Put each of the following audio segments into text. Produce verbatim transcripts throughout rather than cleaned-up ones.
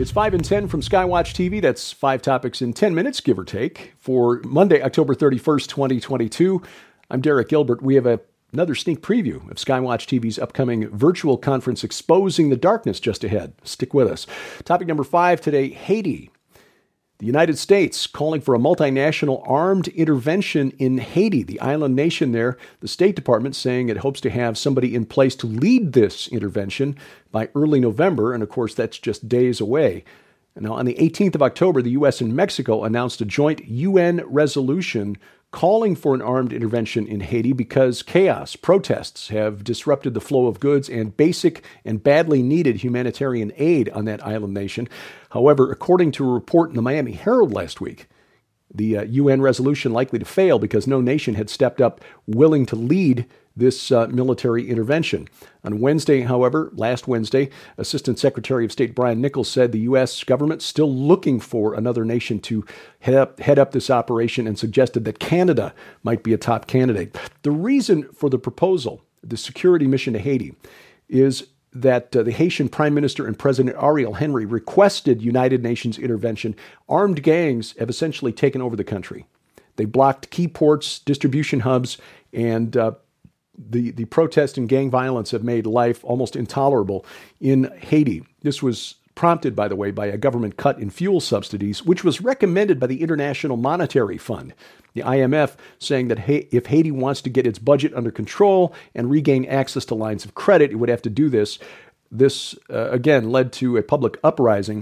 It's five and ten from Skywatch T V. That's five topics in ten minutes, give or take, for Monday, October thirty-first, twenty twenty-two. I'm Derek Gilbert. We have a, another sneak preview of Skywatch T V's upcoming virtual conference, Exposing the Darkness, just ahead. Stick with us. Topic number five today, Haiti. The United States calling for a multinational armed intervention in Haiti, the island nation there. The State Department saying it hopes to have somebody in place to lead this intervention by early November, and of course that's just days away. Now, on the eighteenth of October, the U S and Mexico announced a joint U N resolution calling for an armed intervention in Haiti because chaos, protests have disrupted the flow of goods and basic and badly needed humanitarian aid on that island nation. However, according to a report in the Miami Herald last week, the uh, U N resolution likely to fail because no nation had stepped up willing to lead this uh, military intervention. On Wednesday, however, last Wednesday, Assistant Secretary of State Brian Nichols said the U S government still looking for another nation to head up, head up this operation and suggested that Canada might be a top candidate. The reason for the proposal, the security mission to Haiti, is that uh, the Haitian Prime Minister and President Ariel Henry requested United Nations intervention. Armed gangs have essentially taken over the country. They blocked key ports, distribution hubs, and uh, The, the protest and gang violence have made life almost intolerable in Haiti. This was prompted, by the way, by a government cut in fuel subsidies, which was recommended by the International Monetary Fund, the I M F, saying that hey, if Haiti wants to get its budget under control and regain access to lines of credit, it would have to do this. This, uh, again, led to a public uprising.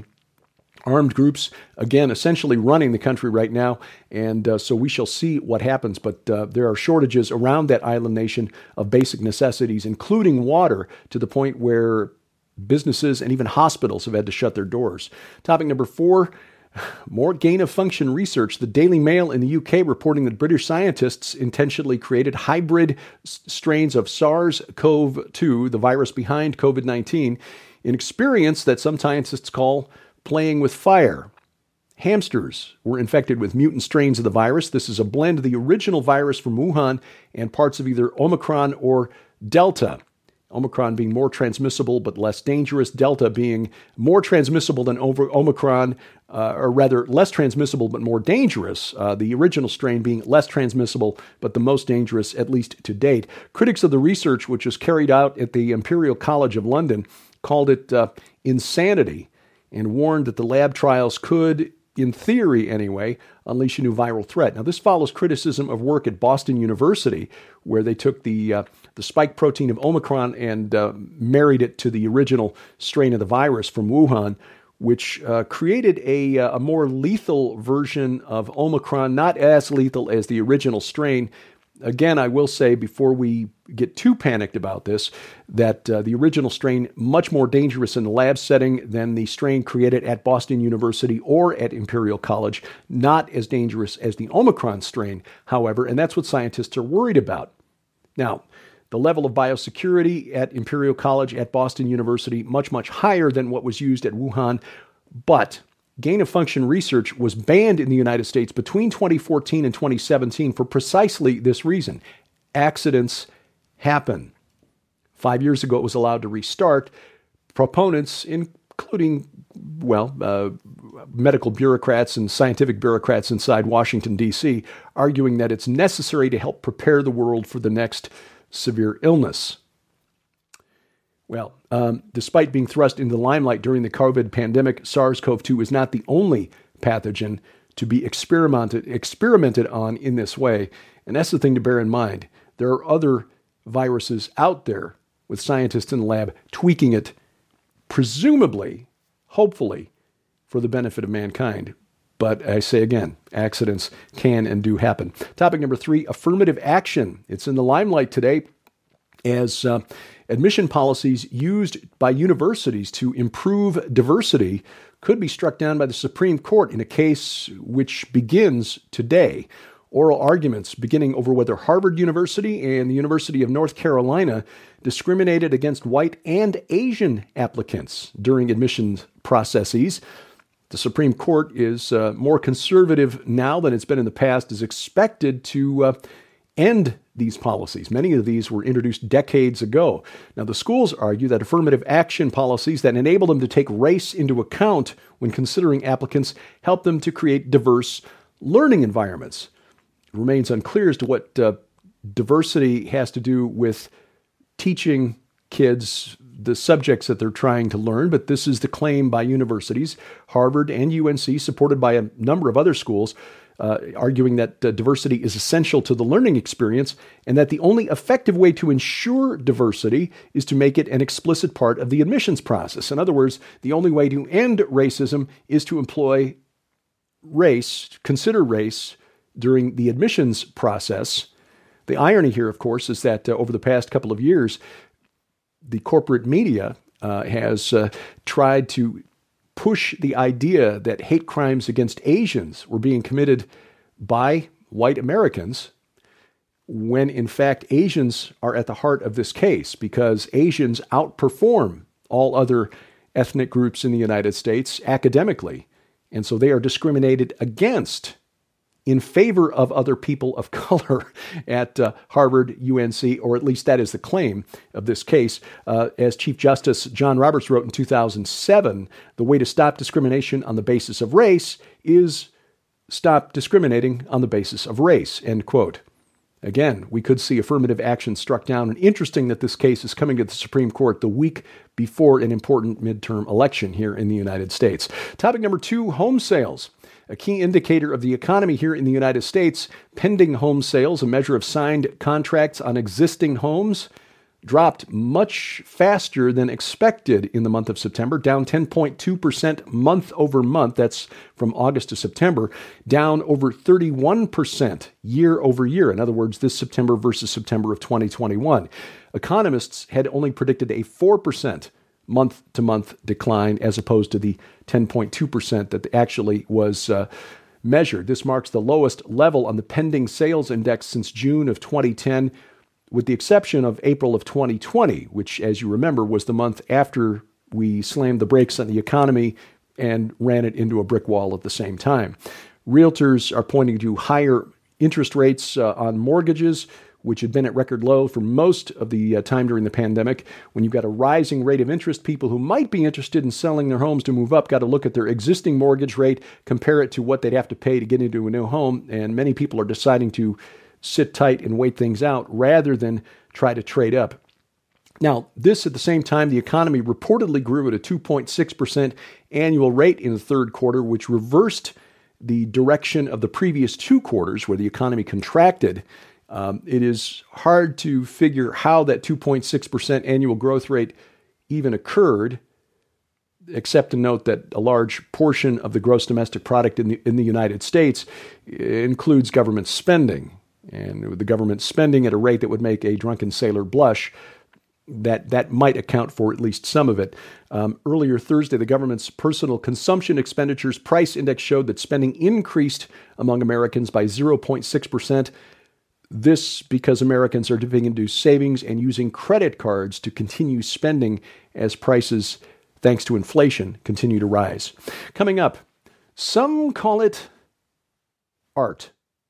Armed groups, again, essentially running the country right now, and uh, so we shall see what happens. But uh, there are shortages around that island nation of basic necessities, including water, to the point where businesses and even hospitals have had to shut their doors. Topic number four, more gain-of-function research. The Daily Mail in the U K reporting that British scientists intentionally created hybrid s- strains of SARS-C o V two, the virus behind COVID nineteen, an experience that some scientists call playing with fire. Hamsters were infected with mutant strains of the virus. This is a blend of the original virus from Wuhan and parts of either Omicron or Delta. Omicron being more transmissible but less dangerous, Delta being more transmissible than over Omicron, uh, or rather less transmissible but more dangerous, uh, the original strain being less transmissible but the most dangerous, at least to date. Critics of the research, which was carried out at the Imperial College of London, called it uh, insanity, and warned that the lab trials could, in theory anyway, unleash a new viral threat. Now, this follows criticism of work at Boston University, where they took the uh, the spike protein of Omicron and uh, married it to the original strain of the virus from Wuhan, which uh, created a, a more lethal version of Omicron, not as lethal as the original strain. Again, I will say before we get too panicked about this, that uh, the original strain much more dangerous in the lab setting than the strain created at Boston University or at Imperial College. Not as dangerous as the Omicron strain, however, and that's what scientists are worried about. Now, the level of biosecurity at Imperial College, at Boston University, much, much higher than what was used at Wuhan, but gain-of-function research was banned in the United States between twenty fourteen and twenty seventeen for precisely this reason. Accidents happen. Five years ago, it was allowed to restart. Proponents, including, well, uh, medical bureaucrats and scientific bureaucrats inside Washington, D C, arguing that it's necessary to help prepare the world for the next severe illness. Well, um, despite being thrust into the limelight during the COVID pandemic, SARS-C o V two is not the only pathogen to be experimented experimented on in this way. And that's the thing to bear in mind. There are other viruses out there with scientists in the lab tweaking it, presumably, hopefully, for the benefit of mankind. But I say again, accidents can and do happen. Topic number three, affirmative action. It's in the limelight today as uh, admission policies used by universities to improve diversity could be struck down by the Supreme Court in a case which begins today. Oral arguments beginning over whether Harvard University and the University of North Carolina discriminated against white and Asian applicants during admissions processes. The Supreme Court is uh, more conservative now than it's been in the past, is expected to uh, end these policies. Many of these were introduced decades ago. Now, the schools argue that affirmative action policies that enable them to take race into account when considering applicants help them to create diverse learning environments. It remains unclear as to what uh, diversity has to do with teaching kids the subjects that they're trying to learn, but this is the claim by universities, Harvard and U N C, supported by a number of other schools, uh, arguing that uh, diversity is essential to the learning experience and that the only effective way to ensure diversity is to make it an explicit part of the admissions process. In other words, the only way to end racism is to employ race, consider race during the admissions process. The irony here, of course, is that uh, over the past couple of years, the corporate media uh, has uh, tried to push the idea that hate crimes against Asians were being committed by white Americans, when in fact Asians are at the heart of this case, because Asians outperform all other ethnic groups in the United States academically. And so they are discriminated against in favor of other people of color at uh, Harvard, U N C, or at least that is the claim of this case. Uh, as Chief Justice John Roberts wrote in two thousand seven, the way to stop discrimination on the basis of race is stop discriminating on the basis of race, end quote. Again, we could see affirmative action struck down, and interesting that this case is coming to the Supreme Court the week before an important midterm election here in the United States. Topic number two, home sales. A key indicator of the economy here in the United States, pending home sales, a measure of signed contracts on existing homes, dropped much faster than expected in the month of September, down ten point two percent month over month. That's from August to September, down over thirty-one percent year over year. In other words, this September versus September of twenty twenty-one. Economists had only predicted a four percent month-to-month decline as opposed to the ten point two percent that actually was uh, measured. This marks the lowest level on the pending sales index since June of twenty ten, with the exception of April of twenty twenty, which, as you remember, was the month after we slammed the brakes on the economy and ran it into a brick wall at the same time. Realtors are pointing to higher interest rates uh, on mortgages, which had been at record low for most of the uh, time during the pandemic. When you've got a rising rate of interest, people who might be interested in selling their homes to move up got to look at their existing mortgage rate, compare it to what they'd have to pay to get into a new home, and many people are deciding to sit tight and wait things out rather than try to trade up. Now, this at the same time, the economy reportedly grew at a two point six percent annual rate in the third quarter, which reversed the direction of the previous two quarters where the economy contracted. Um, it is hard to figure how that two point six percent annual growth rate even occurred, except to note that a large portion of the gross domestic product in the, in the United States includes government spending. And with the government spending at a rate that would make a drunken sailor blush, that, that might account for at least some of it. Um, earlier Thursday, the government's personal consumption expenditures price index showed that spending increased among Americans by zero point six percent. This because Americans are dipping into savings and using credit cards to continue spending as prices, thanks to inflation, continue to rise. Coming up, some call it art,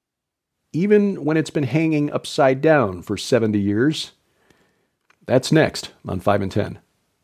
even when it's been hanging upside down for seventy years. That's next on five and ten.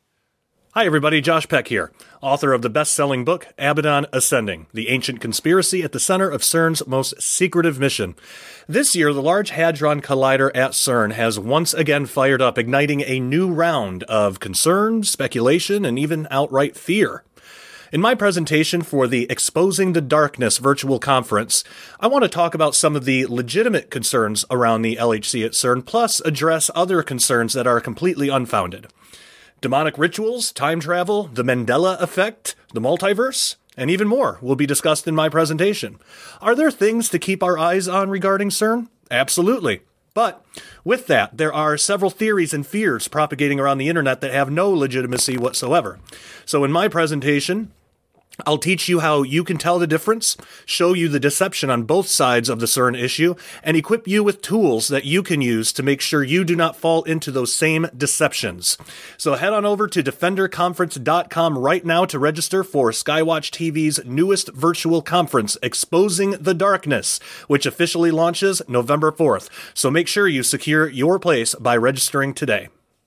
Hi everybody, Josh Peck here, author of the best-selling book, Abaddon Ascending, the ancient conspiracy at the center of CERN's most secretive mission. This year, the Large Hadron Collider at CERN has once again fired up, igniting a new round of concern, speculation, and even outright fear. In my presentation for the Exposing the Darkness virtual conference, I want to talk about some of the legitimate concerns around the L H C at CERN, plus address other concerns that are completely unfounded. Demonic rituals, time travel, the Mandela effect, the multiverse, and even more will be discussed in my presentation. Are there things to keep our eyes on regarding CERN? Absolutely. But with that, there are several theories and fears propagating around the internet that have no legitimacy whatsoever. So in my presentation, I'll teach you how you can tell the difference, show you the deception on both sides of the CERN issue, and equip you with tools that you can use to make sure you do not fall into those same deceptions. So head on over to defender conference dot com right now to register for Skywatch T V's newest virtual conference, Exposing the Darkness, which officially launches November fourth. So make sure you secure your place by registering today.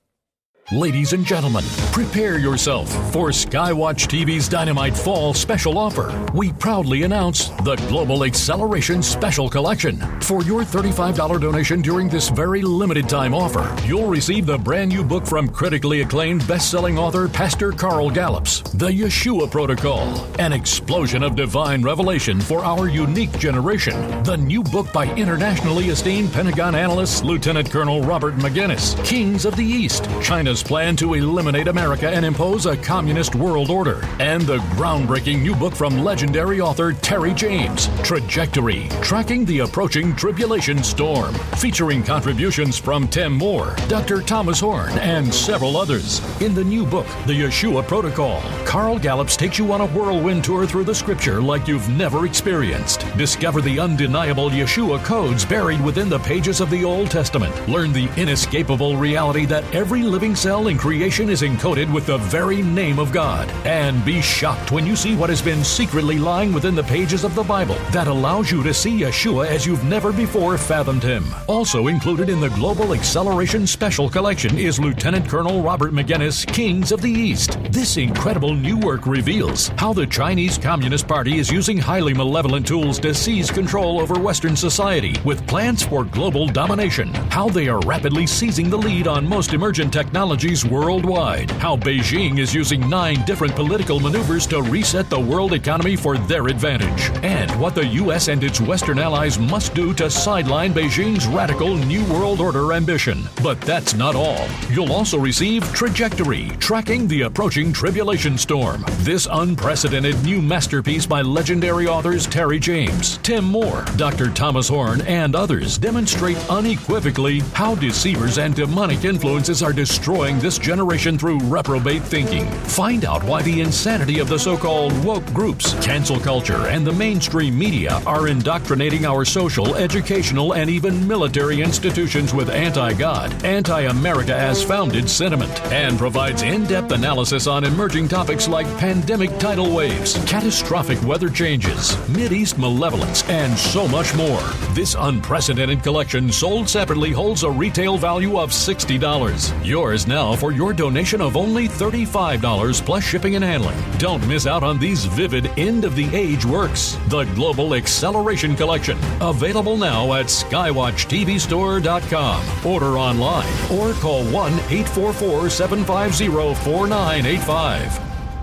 Ladies and gentlemen, prepare yourself for Skywatch T V's Dynamite Fall Special Offer. We proudly announce the Global Acceleration Special Collection. For your thirty-five dollars donation during this very limited time offer, you'll receive the brand new book from critically acclaimed best-selling author Pastor Carl Gallups, The Yeshua Protocol, an explosion of divine revelation for our unique generation. The new book by internationally esteemed Pentagon analyst Lieutenant Colonel Robert McGinnis, Kings of the East, China's plan to eliminate America and impose a communist world order, and the groundbreaking new book from legendary author Terry James, Trajectory, Tracking the Approaching Tribulation Storm, featuring contributions from Tim Moore, Doctor Thomas Horn, and several others. In the new book, The Yeshua Protocol, Carl Gallups takes you on a whirlwind tour through the scripture like you've never experienced. Discover the undeniable Yeshua codes buried within the pages of the Old Testament. Learn the inescapable reality that every living cell in creation is encoded with the very name of God. And be shocked when you see what has been secretly lying within the pages of the Bible that allows you to see Yeshua as you've never before fathomed him. Also included in the Global Acceleration Special Collection is Lieutenant Colonel Robert McGinnis, Kings of the East. This incredible new work reveals how the Chinese Communist Party is using highly malevolent tools to seize control over Western society with plans for global domination, how they are rapidly seizing the lead on most emergent technologies worldwide, how Beijing is using nine different political maneuvers to reset the world economy for their advantage, and what the U S and its Western allies must do to sideline Beijing's radical New World Order ambition. But that's not all. You'll also receive Trajectory, Tracking the Approaching Tribulation Storm. This unprecedented new masterpiece by legendary authors Terry James, Tim Moore, Doctor Thomas Horn, and others demonstrate unequivocally how deceivers and demonic influences are destroying this generation through reprobate thinking. Find out why the insanity of the so-called woke groups, cancel culture, and the mainstream media are indoctrinating our social, educational, and even military institutions with anti-God, anti-America as founded sentiment, and provides in-depth analysis on emerging topics like pandemic tidal waves, catastrophic weather changes, Mideast malevolence, and so much more. This unprecedented collection, sold separately, holds a retail value of sixty dollars. Yours now for your donation of only thirty-five dollars plus shipping and handling. Don't miss out on these vivid end-of-the-age works. The Global Acceleration Collection. Available now at skywatch t v store dot com. Order online or call one eight four four, seven five zero, four nine eight five.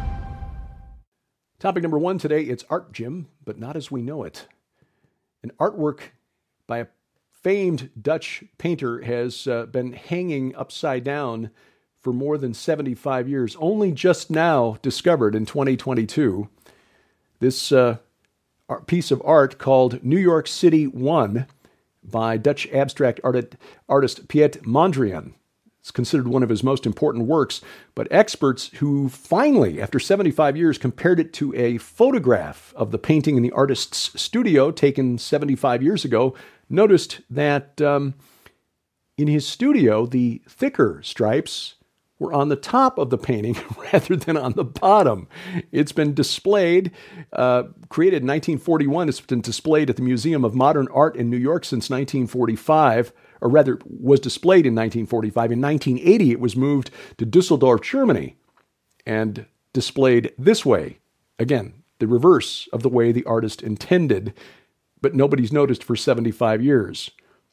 Topic number one today, it's art, Jim, but not as we know it. An artwork by a famed Dutch painter has uh, been hanging upside down for more than seventy-five years, only just now discovered in twenty twenty-two. This uh, piece of art called New York City One by Dutch abstract art- artist Piet Mondrian. It's considered one of his most important works, but experts who finally, after seventy-five years, compared it to a photograph of the painting in the artist's studio taken seventy-five years ago, noticed that um, in his studio, the thicker stripes were on the top of the painting rather than on the bottom. It's been displayed, uh, created in nineteen forty-one. It's been displayed at the Museum of Modern Art in New York since nineteen forty-five, or rather was displayed in nineteen forty-five. In nineteen eighty, it was moved to Dusseldorf, Germany, and displayed this way. Again, the reverse of the way the artist intended, but nobody's noticed for seventy-five years.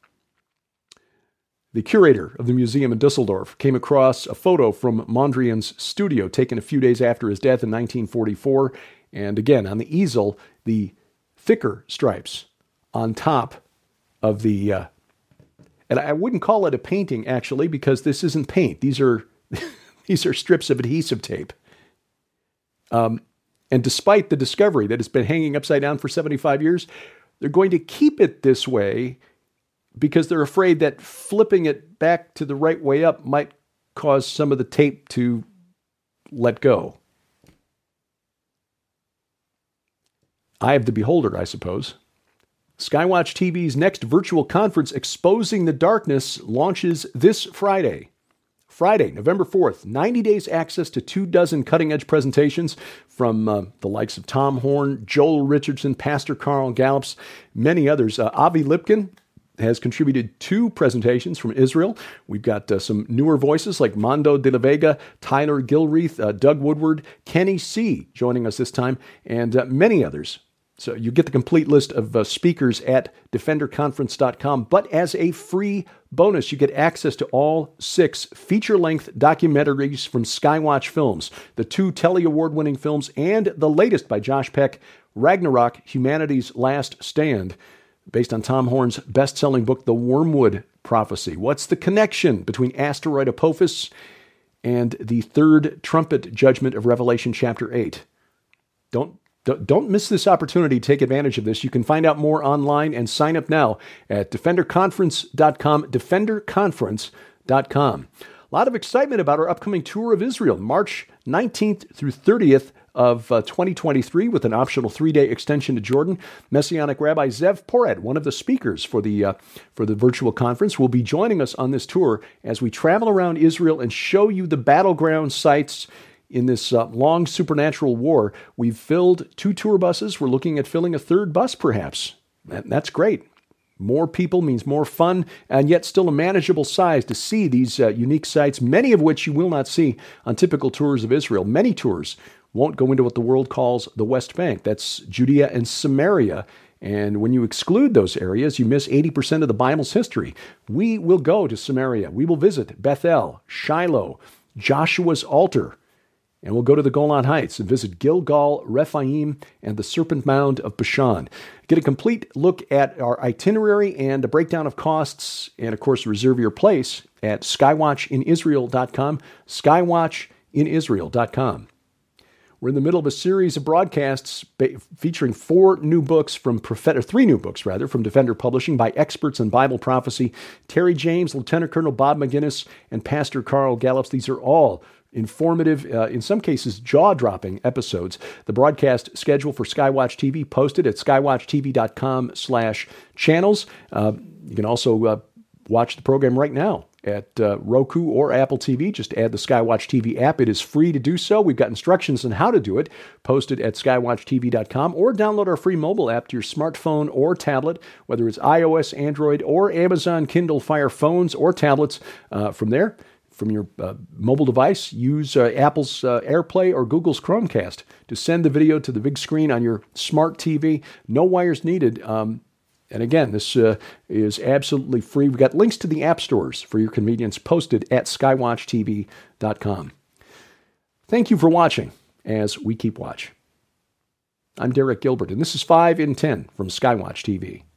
The curator of the museum in Dusseldorf came across a photo from Mondrian's studio taken a few days after his death in nineteen forty-four. And again, on the easel, the thicker stripes on top of the, uh, and I wouldn't call it a painting actually, because this isn't paint. These are, these are strips of adhesive tape. Um, and despite the discovery that it's been hanging upside down for seventy-five years, they're going to keep it this way because they're afraid that flipping it back to the right way up might cause some of the tape to let go. Eye of the beholder, I suppose. Skywatch T V's next virtual conference, Exposing the Darkness, launches this Friday. Friday, November fourth, ninety days access to two dozen cutting-edge presentations from uh, the likes of Tom Horn, Joel Richardson, Pastor Carl Gallups, many others. Uh, Avi Lipkin has contributed two presentations from Israel. We've got uh, some newer voices like Mondo de la Vega, Tyler Gilreath, uh, Doug Woodward, Kenny C. joining us this time, and uh, many others. So you get the complete list of uh, speakers at defender conference dot com. But as a free bonus, you get access to all six feature-length documentaries from Skywatch Films, the two Telly Award-winning films, and the latest by Josh Peck, Ragnarok, Humanity's Last Stand, based on Tom Horn's best-selling book, The Wormwood Prophecy. What's the connection between asteroid Apophis and the third trumpet judgment of Revelation chapter eight? Don't Don't miss this opportunity. Take advantage of this. You can find out more online and sign up now at defender conference dot com, defender conference dot com. A lot of excitement about our upcoming tour of Israel, March nineteenth through thirtieth of uh, twenty twenty-three, with an optional three-day extension to Jordan. Messianic Rabbi Zev Pored, one of the speakers for the uh, for the virtual conference, will be joining us on this tour as we travel around Israel and show you the battleground sites in this uh, long supernatural war. We've filled two tour buses. We're looking at filling a third bus, perhaps. That, that's great. More people means more fun, and yet still a manageable size to see these uh, unique sites, many of which you will not see on typical tours of Israel. Many tours won't go into what the world calls the West Bank. That's Judea and Samaria. And when you exclude those areas, you miss eighty percent of the Bible's history. We will go to Samaria. We will visit Bethel, Shiloh, Joshua's altar, and we'll go to the Golan Heights and visit Gilgal, Rephaim, and the Serpent Mound of Bashan. Get a complete look at our itinerary and a breakdown of costs, and of course, reserve your place at skywatch in israel dot com, skywatch in israel dot com. We're in the middle of a series of broadcasts featuring four new books from Prophet, or three new books rather, from Defender Publishing by experts in Bible prophecy, Terry James, Lieutenant Colonel Bob McGinnis, and Pastor Carl Gallups. These are all informative, uh, in some cases jaw-dropping episodes. The broadcast schedule for Skywatch T V posted at skywatch t v dot com slash channels. Uh, you can also uh, watch the program right now at uh, Roku or Apple T V. Just add the Skywatch T V app. It is free to do so. We've got instructions on how to do it posted at skywatch t v dot com, or download our free mobile app to your smartphone or tablet, whether it's iOS, Android, or Amazon Kindle Fire phones or tablets. Uh, from there, from your uh, mobile device, use uh, Apple's uh, AirPlay or Google's Chromecast to send the video to the big screen on your smart T V. No wires needed. Um, and again, this uh, is absolutely free. We've got links to the app stores for your convenience posted at skywatch t v dot com. Thank you for watching as we keep watch. I'm Derek Gilbert, and this is five in ten from Skywatch T V.